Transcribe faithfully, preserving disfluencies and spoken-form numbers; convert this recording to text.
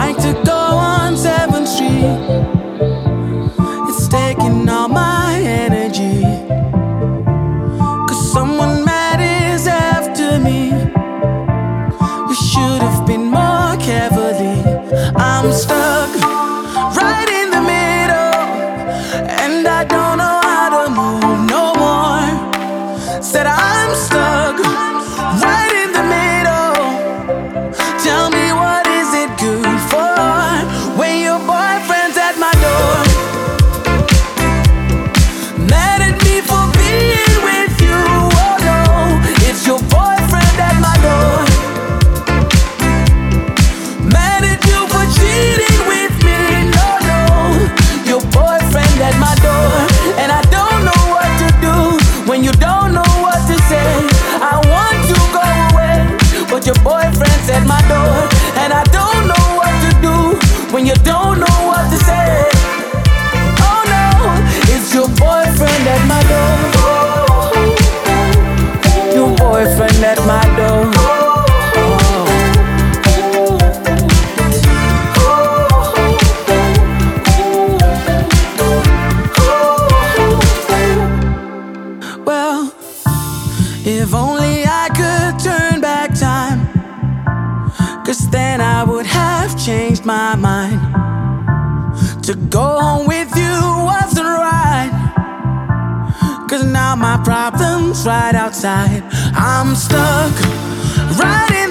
like to go on seventh Street. It's taking all my energy, 'cause someone mad is after me. We should have been more carefully. I'm stuck right in the middle, and I don't know how to move no more. Said I'm stuck right in the middle. Tell me, what is it good for when your boyfriend's at my door? Mad at me for being with you. Oh no, it's your boyfriend at my door. Mad at you for cheating with me. No, no, your boyfriend at my door. And I don't know what to do when you don't know what to say. I want to go away, but your boyfriend's at my door. And I don't know what to do when you don't know what to say. Oh no, it's your boyfriend at my door. Your boyfriend at my door. Well, if only I could turn back time, 'cause then I would have changed my mind. To go home with you wasn't right, 'cause now my problem's right outside. I'm stuck right in